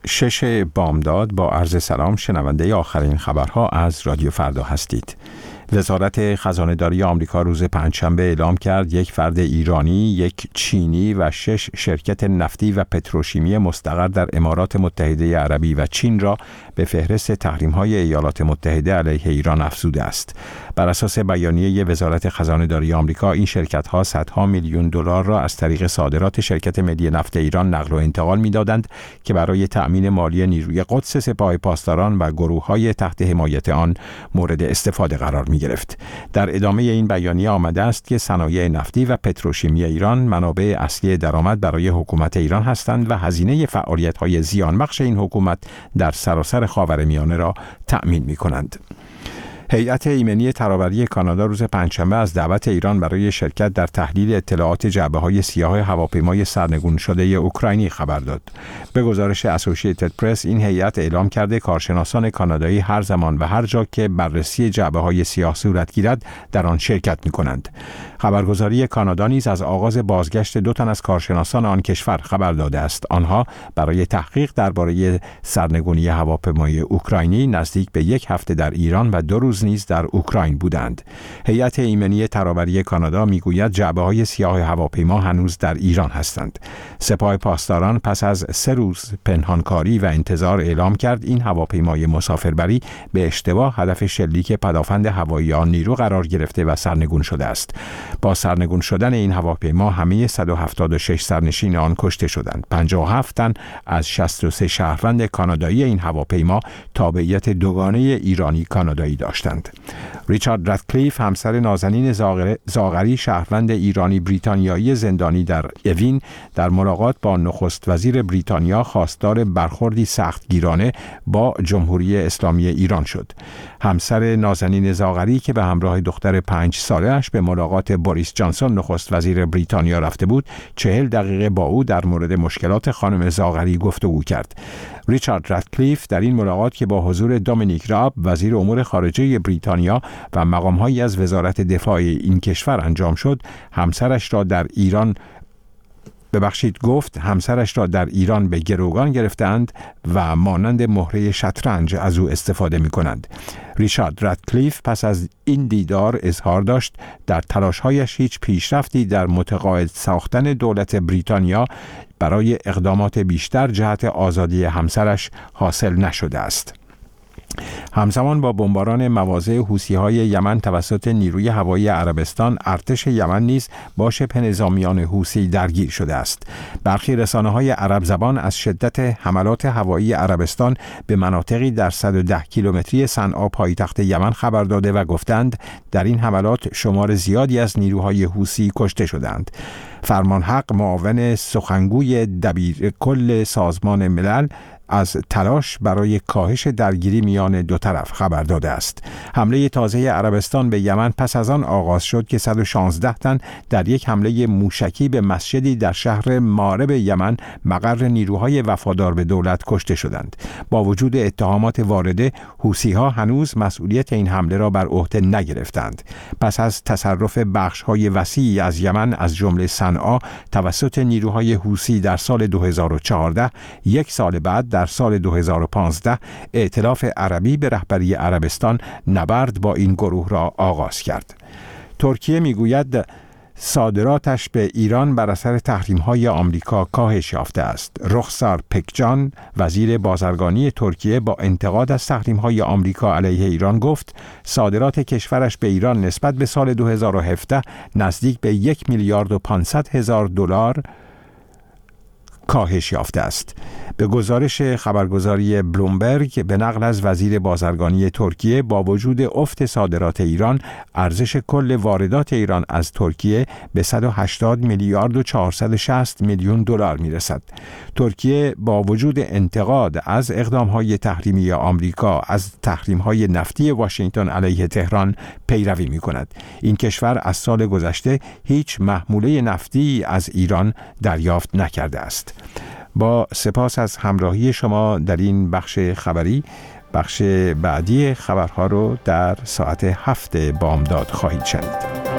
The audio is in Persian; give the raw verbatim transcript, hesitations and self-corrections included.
شش بامداد با عرض سلام، شنونده آخرین خبرها از رادیو فردا هستید. وزارت خزانه‌داری آمریکا روز پنجشنبه اعلام کرد یک فرد ایرانی، یک چینی و شش شرکت نفتی و پتروشیمی مستقر در امارات متحده عربی و چین را به فهرست تحریم‌های ایالات متحده علیه ایران افزوده است. بر اساس بیانیه وزارت خزانه‌داری آمریکا، این شرکت‌ها صدها میلیون دلار را از طریق صادرات شرکت ملی نفت ایران نقل و انتقال می‌دادند که برای تأمین مالی نیروی قدس سپاه پاسداران و گروه‌های تحت حمایت آن مورد استفاده قرار می‌گرفت. در ادامه این بیانیه آمده است که صنایع نفتی و پتروشیمی ایران منابع اصلی درآمد برای حکومت ایران هستند و هزینه فعالیت‌های زیانبخش این حکومت در سراسر خاورمیانه را تأمین می‌کنند. هیئت ایمنی ترابری کانادا روز پنجشنبه از دعوت ایران برای شرکت در تحلیل اطلاعات جعبه‌های سیاه هواپیمای سرنگون شده اوکراینی خبر داد. به گزارش اسوسییتد پرس، این هیئت اعلام کرده کارشناسان کانادایی هر زمان و هر جا که بررسی جعبه‌های سیاه صورت گیرد در آن شرکت می‌کنند. خبرگزاری کانادا نیز از آغاز بازگشت دو تن از کارشناسان آن کشور خبر داده است. آنها برای تحقیق درباره سرنگونی هواپیمای اوکراینی نزدیک به یک هفته در ایران و دو روز نیز در اوکراین بودند. هیئت ایمنی ترابری کانادا میگوید جعبه‌های سیاه هواپیما هنوز در ایران هستند. سپاه پاسداران پس از سه روز پنهانکاری و انتظار اعلام کرد این هواپیمای مسافربری به اشتباه هدف شلیک پدافند هوایی آن نیرو قرار گرفته و سرنگون شده است. با سرنگون شدن این هواپیما همه صد و هفتاد و شش سرنشین آن کشته شدند. پنجاه و هفت تن از شصت و سه شهروند کانادایی این هواپیما تابعیت دوگانه ایرانی کانادایی داشتند. ریچارد رادکلیف، همسر نازنین زاغری شهروند ایرانی بریتانیایی زندانی در اوین، در ملاقات با نخست وزیر بریتانیا خواستار برخوردی سختگیرانه با جمهوری اسلامی ایران شد. همسر نازنین زاغری که به همراه دختر پنج ساله‌اش به ملاقات بوریس جانسون نخست وزیر بریتانیا رفته بود، چهل دقیقه با او در مورد مشکلات خانم زاغری گفتگو کرد. ریچارد رادکلیف در این ملاقات که با حضور دومینیک راب وزیر امور خارجه بریتانیا و مقام‌هایی از وزارت دفاع این کشور انجام شد، همسرش را در ایران ببخشید گفت همسرش را در ایران به گروگان گرفتند و مانند مهره شطرنج از او استفاده می کنند. ریچارد رادکلیف پس از این دیدار اظهار داشت در تلاش‌هایش هیچ پیشرفتی در متقاعد ساختن دولت بریتانیا برای اقدامات بیشتر جهت آزادی همسرش حاصل نشده است. همزمان با بمباران مواضع حوثی‌های یمن توسط نیروی هوایی عربستان، ارتش یمن نیز با شبه نظامیان حوثی درگیر شده است. برخی رسانه‌های عرب زبان از شدت حملات هوایی عربستان به مناطقی در صد و ده کیلومتری صنعا پایتخت یمن خبر داده و گفتند در این حملات شمار زیادی از نیروهای حوثی کشته شدند. فرمانحق، معاون سخنگوی دبیر کل سازمان ملل، از تلاش برای کاهش درگیری میان دو طرف خبر داده است. حمله تازه عربستان به یمن پس از آن آغاز شد که صد و شانزده تن در یک حمله موشکی به مسجدی در شهر مارب یمن مقر نیروهای وفادار به دولت کشته شدند. با وجود اتهامات وارده، حوثی‌ها هنوز مسئولیت این حمله را بر عهده نگرفتند. پس از تصرف بخش‌های وسیعی از یمن از جمله صنعا توسط نیروهای حوثی در سال دو هزار و چهارده، یک سال بعد در سال دو هزار و پانزده ائتلاف عربی به رهبری عربستان نبرد با این گروه را آغاز کرد. ترکیه میگوید صادراتش به ایران بر اثر تحریم‌های آمریکا کاهش یافته است. رخسار پکجان، وزیر بازرگانی ترکیه، با انتقاد از تحریم‌های آمریکا علیه ایران گفت صادرات کشورش به ایران نسبت به سال دو هزار و هفده نزدیک به یک میلیارد و پانصد هزار دلار کاهش یافته است. به گزارش خبرگزاری بلومبرگ به نقل از وزیر بازرگانی ترکیه، با وجود افت صادرات ایران، ارزش کل واردات ایران از ترکیه به صد و هشتاد میلیارد و چهارصد و شصت میلیون دلار میرسد. ترکیه با وجود انتقاد از اقدام‌های تحریمی آمریکا از تحریم‌های نفتی واشنگتن علیه تهران پیروی می‌کند. این کشور از سال گذشته هیچ محموله نفتی از ایران دریافت نکرده است. با سپاس از همراهی شما در این بخش خبری، بخش بعدی خبرها رو در ساعت هفت بامداد خواهید شنید.